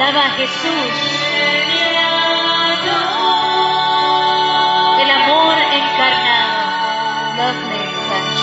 Alaba a Jesús. El amor encarnado. Love made flesh.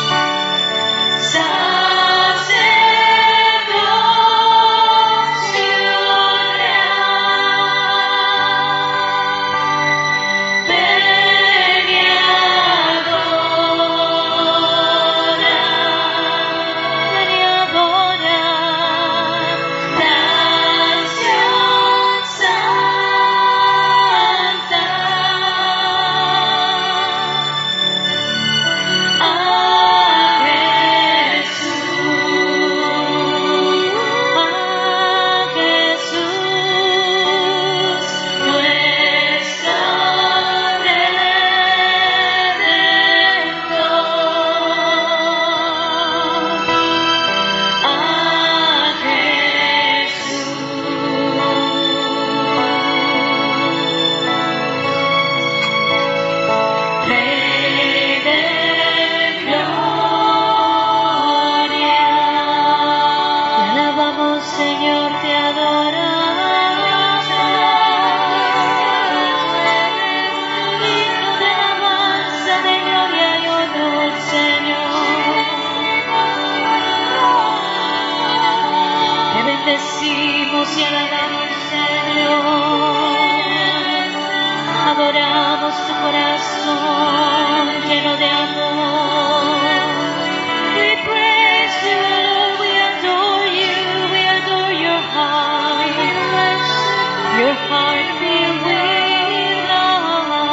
Bendecimos y alabamos, Señor. Adoramos tu corazón lleno de amor. We praise you, Lord. We adore you. We adore your heart. Your heart filled with love.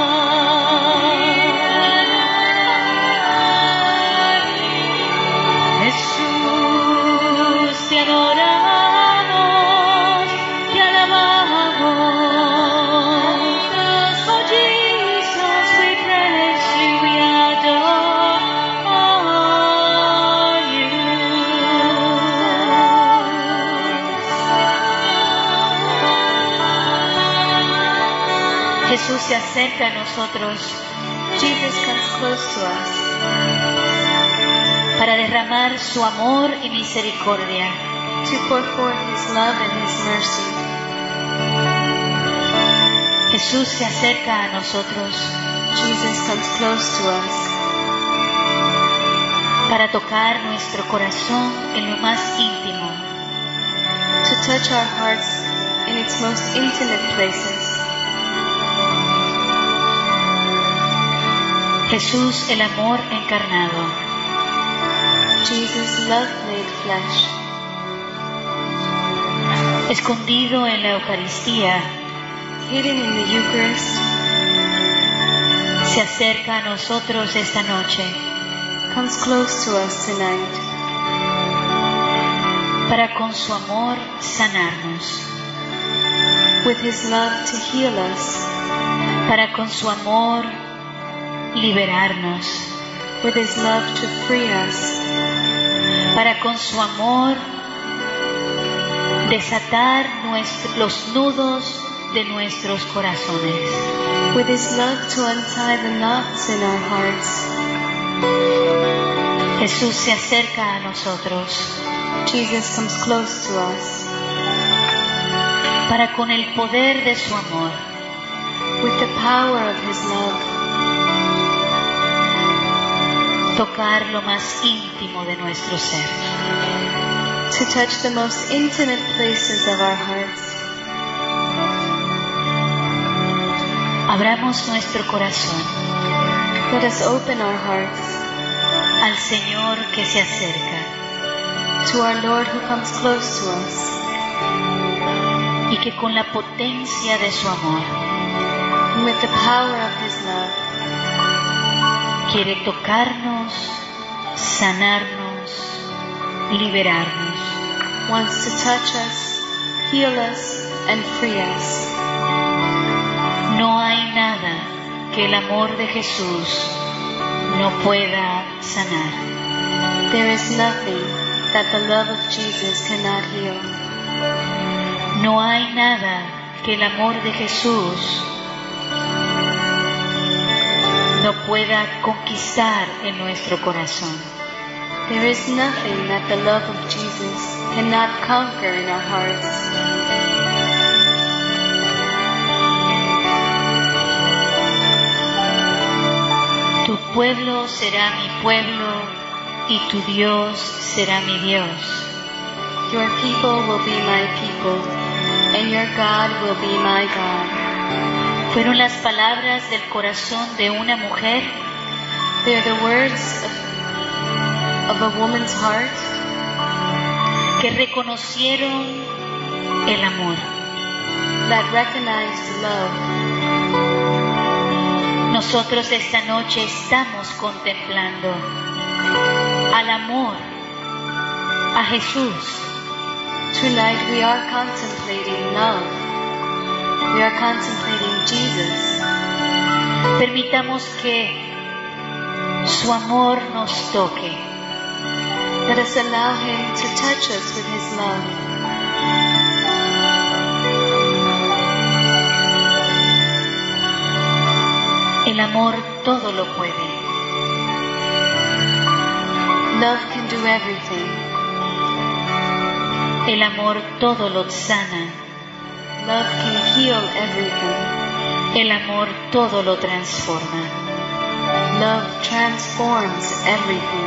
Jesús, te adoramos. Jesús se acerca a nosotros. Jesus comes close to us para derramar su amor y misericordia. to pour forth His love and His mercy. Jesús se acerca a nosotros Jesus comes close to us para tocar nuestro corazón en lo más íntimo. to touch our hearts in its most intimate places. Jesús, el amor encarnado. Jesus, love made flesh. Escondido en la Eucaristía, Hidden in the Eucharist, se acerca a nosotros esta noche comes close to us tonight para con su amor sanarnos, with His love to heal us, para con su amor liberarnos, with His love to free us, para con su amor desatar los nudos de nuestros corazones. with His love to untie the knots in our hearts. Jesús se acerca a nosotros Jesus comes close to us para con el poder de su amor with the power of His love, tocar lo más íntimo de nuestro ser. to touch the most intimate places of our hearts. Abramos nuestro corazón Let us open our hearts al Señor que se acerca to our Lord who comes close to us, y que con la potencia de su amor and with the power of His love quiere tocarnos, sanarnos, liberarnos. wants to touch us, heal us, and free us. No hay nada que el amor de Jesús no pueda sanar. There is nothing that the love of Jesus cannot heal. No hay nada que el amor de Jesús no pueda conquistar en nuestro corazón. There is nothing that the love of Jesus cannot conquer in our hearts. pueblo será mi pueblo y tu Dios será mi Dios. Your people will be my people, and your God will be my God. Fueron las palabras del corazón de una mujer They are the words of a woman's heart que reconocieron el amor. that recognized love. Nosotros esta noche estamos contemplando al amor, a Jesús. Tonight we are contemplating love. We are contemplating Jesus. Permitamos que su amor nos toque. Let us allow Him to touch us with His love. El amor todo lo puede. Love can do everything. El amor todo lo sana. Love can heal everything. El amor todo lo transforma. Love transforms everything.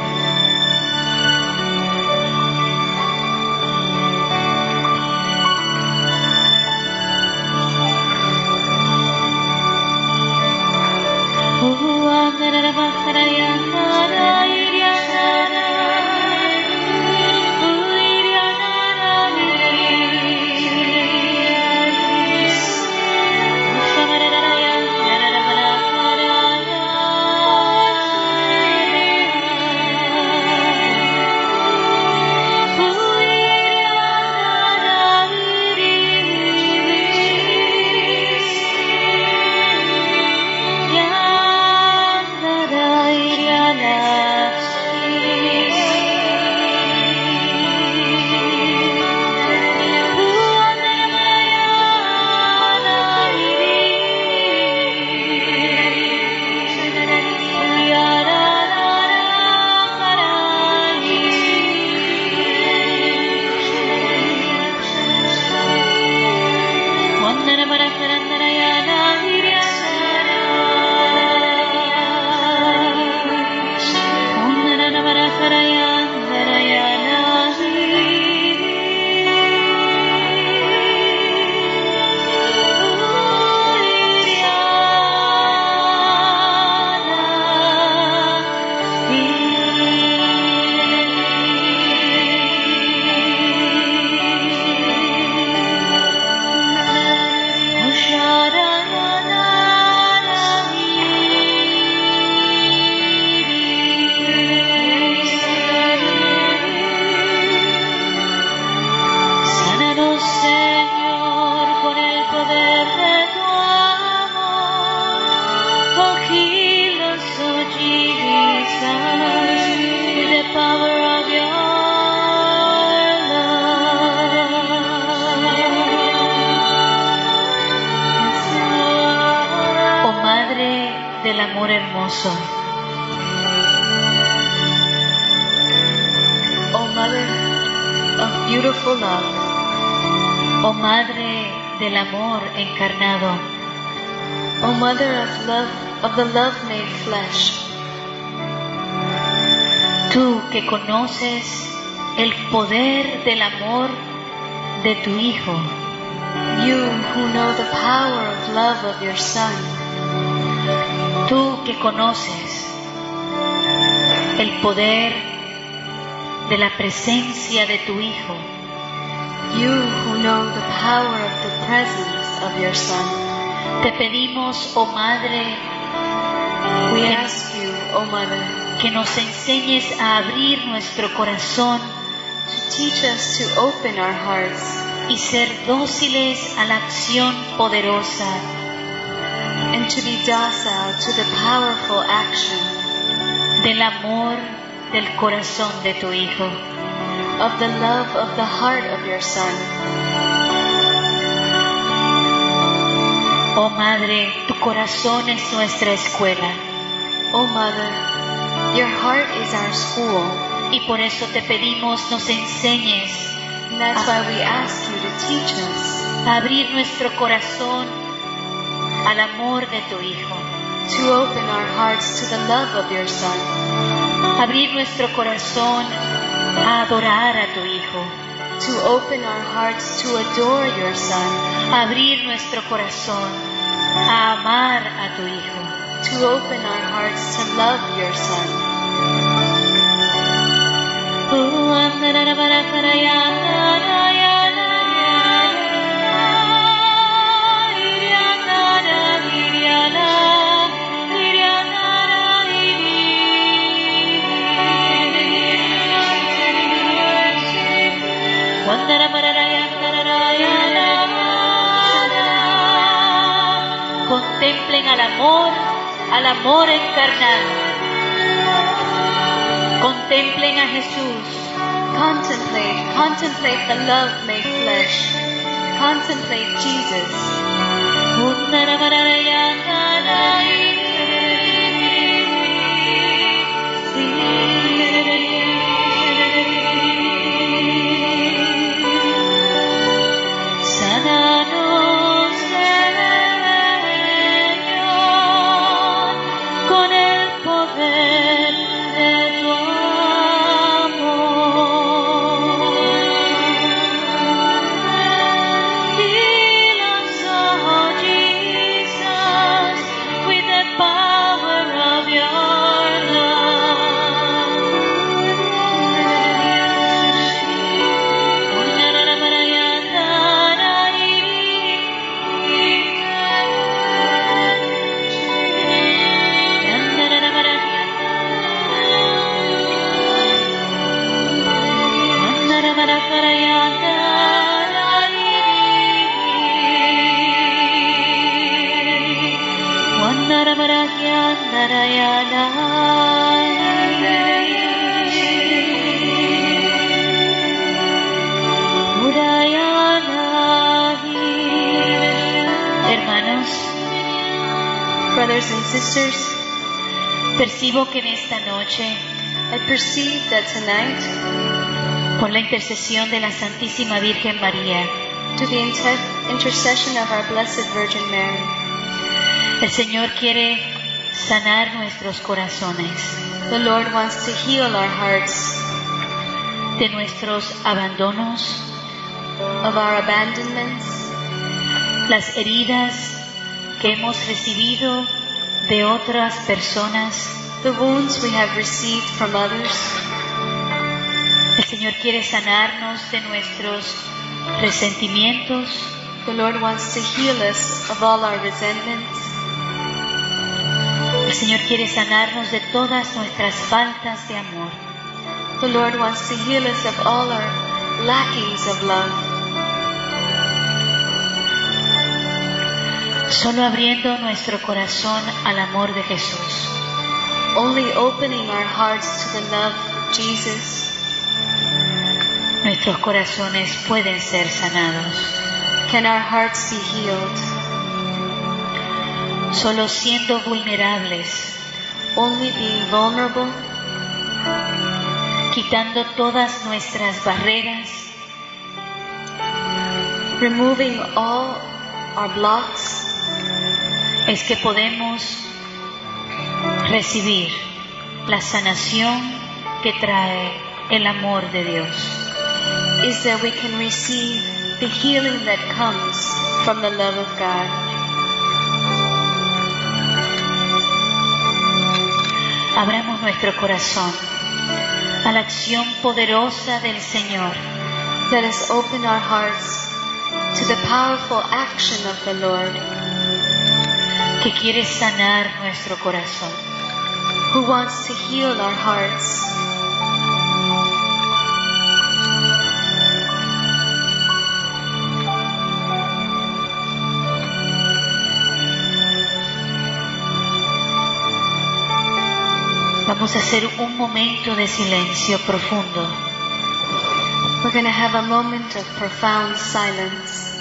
Del amor hermoso. O Mother of beautiful love. Oh Madre del amor encarnado. O Mother of the love made flesh. Tú que conoces el poder del amor de tu Hijo. You who know the power of love of your Son. Tú que conoces el poder de la presencia de tu Hijo. You who know the power of the presence of your Son. Te pedimos, oh Madre, we ask you, oh Mother, que nos enseñes a abrir nuestro corazón, to teach us to open our hearts y ser dóciles a la acción poderosa and to be docile to the powerful action del amor del corazón de tu Hijo, of the love of the heart of your Son. Oh Madre, tu corazón es nuestra escuela. Oh Mother, your heart is our school. Y por eso te pedimos nos enseñes And that's why we ask you to teach us a abrir nuestro corazón al amor de tu Hijo. to open our hearts to the love of your Son, abrir nuestro corazón a adorar a tu Hijo, to open our hearts to adore your Son, abrir nuestro corazón a amar a tu Hijo, to open our hearts to love your Son. Contemplen al amor encarnado. Contemplen a Jesús. Contemplate the love made flesh. Contemplate Jesus. Sánanos, Señor, con el poder de tu amor. Heal us, oh Jesus, with the power of your love. Hermanos, Brothers and sisters, percibo que en esta noche, I perceive that tonight, por la intercesión de la Santísima Virgen María, to the intercession of our Blessed Virgin Mary, el Señor quiere sanar nuestros corazones the Lord wants to heal our hearts de nuestros abandonos, of our abandonments, las heridas que hemos recibido de otras personas. the wounds we have received from others. El Señor quiere sanarnos de nuestros resentimientos, The Lord wants to heal us of all our resentments. el Señor quiere sanarnos de todas nuestras faltas de amor. The Lord wants to heal us of all our lackings of love. Solo abriendo nuestro corazón al amor de Jesús, Only opening our hearts to the love of Jesus, nuestros corazones pueden ser sanados. can our hearts be healed. Solo siendo vulnerables, Only being vulnerable, quitando todas nuestras barreras, removing all our blocks, es que podemos recibir la sanación que trae el amor de Dios. is that we can receive the healing that comes from the love of God. Abramos nuestro corazón a la acción poderosa del Señor, Let us open our hearts to the powerful action of the Lord, que quiere sanar nuestro corazón. who wants to heal our hearts. Vamos a hacer un momento de silencio profundo. We're going to have a moment of profound silence.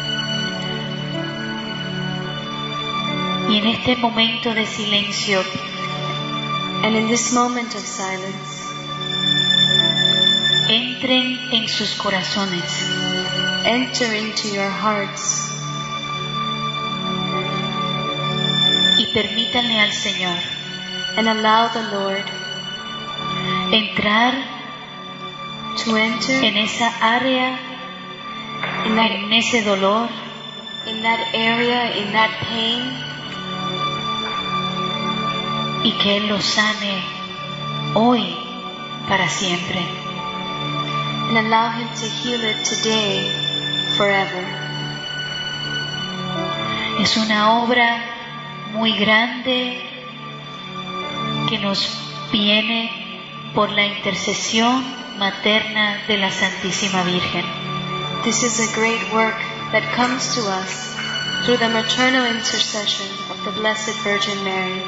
Y en este momento de silencio, And in this moment of silence, entren en sus corazones enter into your hearts y permítanle al Señor and allow the Lord entrar to enter en esa área, en ese dolor, in that area, in that pain, y que Él lo sane hoy para siempre. and allow Him to heal it today, forever. Es una obra muy grande que nos viene por la intercesión materna de la Santísima Virgen. This is a great work that comes to us through the maternal intercession of the Blessed Virgin Mary.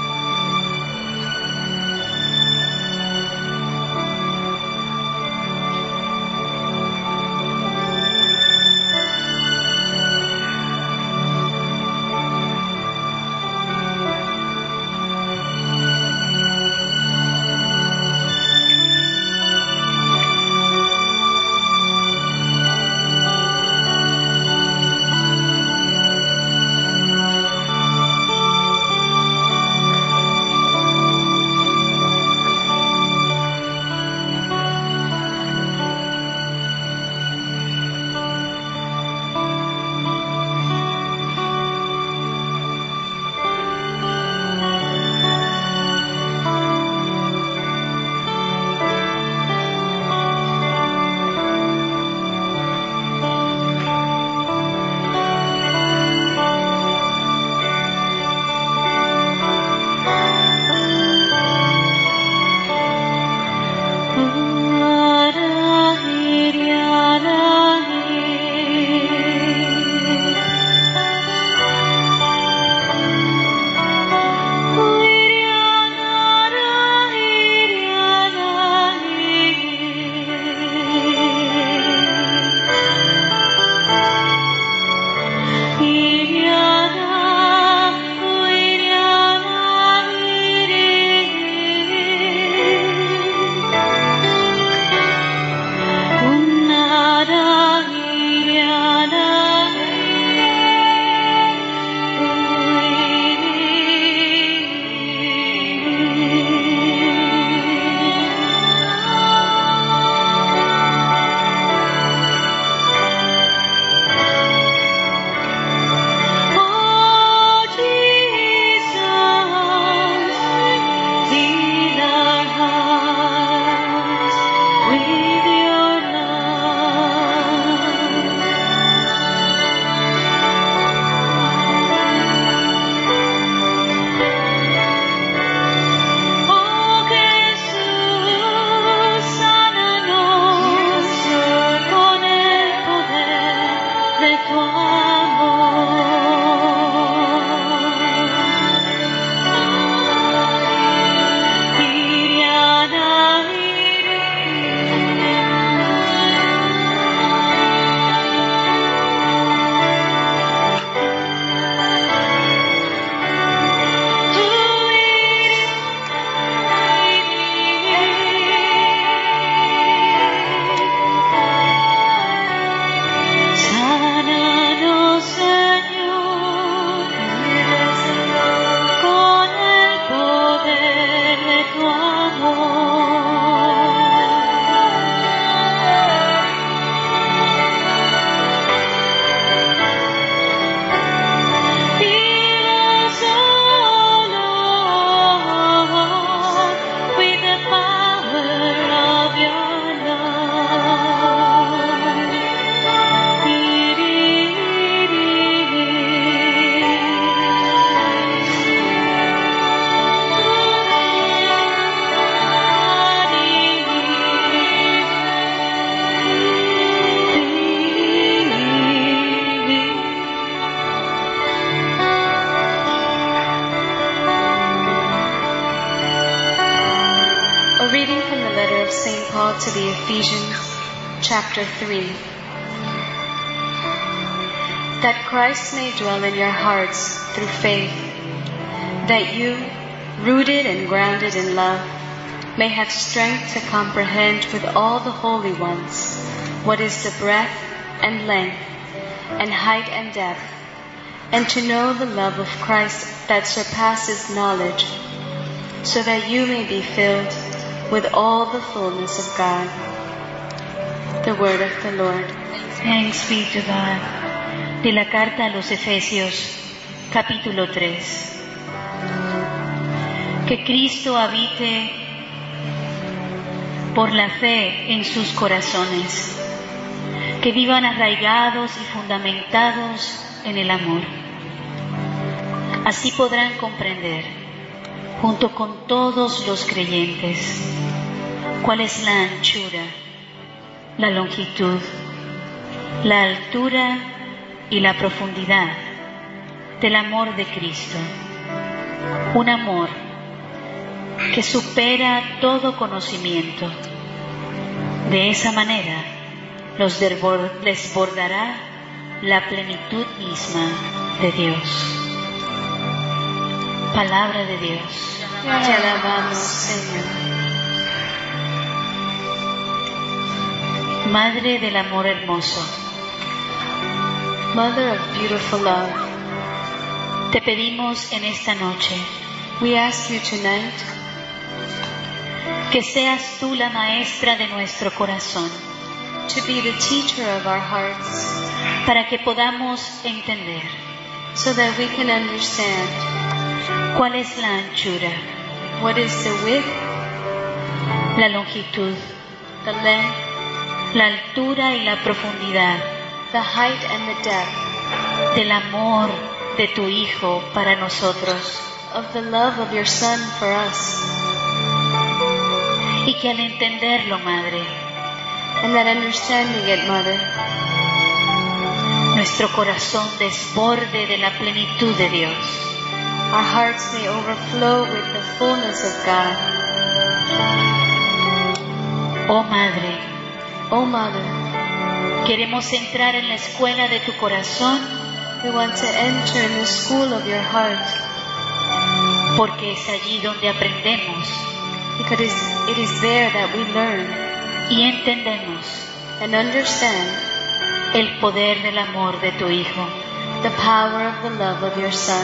Paul to the Ephesians, chapter 3. That Christ may dwell in your hearts through faith, that you, rooted and grounded in love, may have strength to comprehend with all the holy ones what is the breadth and length and height and depth, and to know the love of Christ that surpasses knowledge, so that you may be filled with all the fullness of God. The word of the Lord. Thanks be to God. De la carta a los Efesios, capítulo 3. Que Cristo habite por la fe en sus corazones, que vivan arraigados y fundamentados en el amor. Así podrán comprender, junto con todos los creyentes, cuál es la anchura, la longitud, la altura y la profundidad del amor de Cristo. Un amor que supera todo conocimiento. De esa manera los desbordará la plenitud misma de Dios. Palabra de Dios. Te alabamos, Señor. Madre del amor hermoso, Mother of beautiful love, te pedimos en esta noche we ask you tonight que seas tú la maestra de nuestro corazón, to be the teacher of our hearts, para que podamos entender so that we can understand cuál es la anchura, what is the width, la longitud, the length, la altura y la profundidad the height and the depth del amor de tu Hijo para nosotros, of the love of your Son for us, y que al entenderlo, Madre, and that understanding it, Mother, nuestro corazón desborde de la plenitud de Dios. our hearts may overflow with the fullness of God. Oh Madre, Oh Mother, queremos entrar en la escuela de tu corazón we want to enter in the school of your heart, porque es allí donde aprendemos because it is there that we learn y entendemos and understand el poder del amor de tu Hijo. the power of the love of your Son.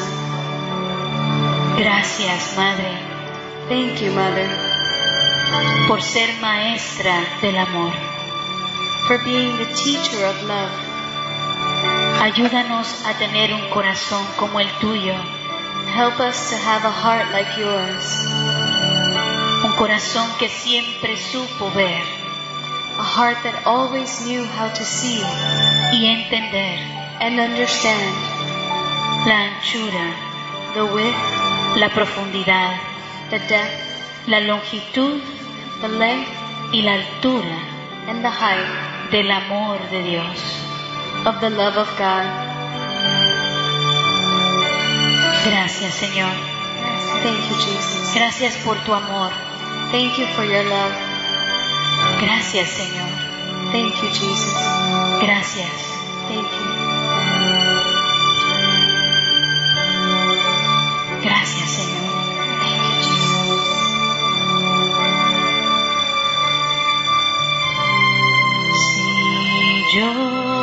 Gracias, Madre, Thank you, Mother, por ser maestra del amor. for being the teacher of love. Ayúdanos a tener un corazón como el tuyo, Help us to have a heart like yours, un corazón que siempre supo ver a heart that always knew how to see y entender and understand la anchura, the width, la profundidad, the depth, la longitud the length, y la altura and the height del amor de Dios. of the love of God. Gracias, Señor. Thank you, Jesus. Gracias por tu amor. Thank you for your love. Gracias, Señor. Thank you, Jesus. Gracias. Thank you. Gracias, Señor. Thank you, Jesus. Si yo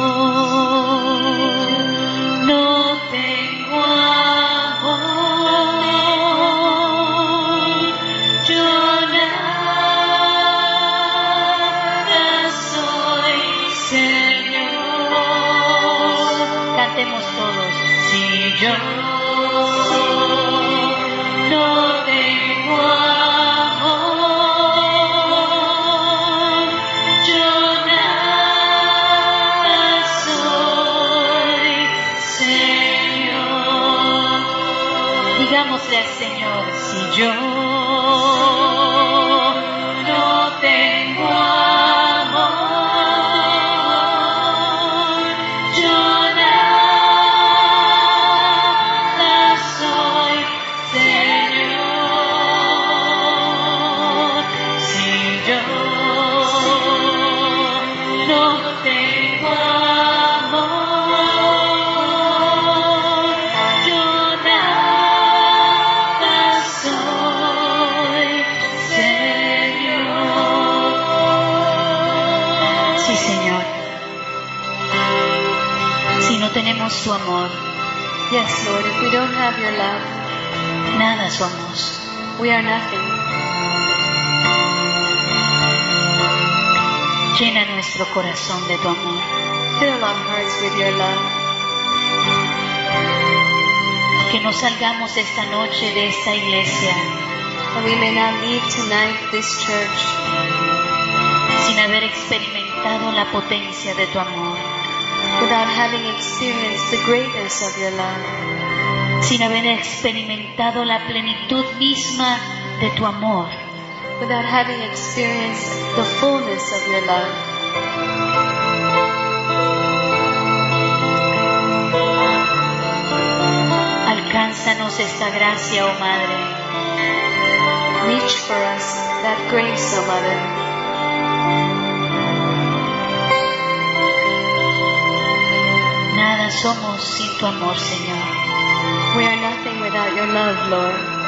no tengo amor, yo nada soy, Señor. Cantemos todos. Si yo no tengo amor, yo nada soy, Señor. Digámosle al Señor, si yo no tengo amor, yo nada soy, Señor. Si yo no tengo amor, yo nada soy, Señor. Sí, Señor. Si no tenemos tu amor, Yes, Lord, if we don't have your love, nada somos. we are nothing. Llena nuestro corazón de tu amor. Fill our hearts with your love. Que no salgamos esta noche de esta iglesia That we may not leave tonight this church sin haber experimentado la potencia de tu amor, without having experienced the greatness of your love, sin haber experimentado la plenitud misma de tu amor. without having experienced the fullness of your love. Alcánzanos esta gracia, oh Madre. Reach for us that grace, O Mother. Nada somos sin tu amor, Señor. We are nothing without your love, Lord.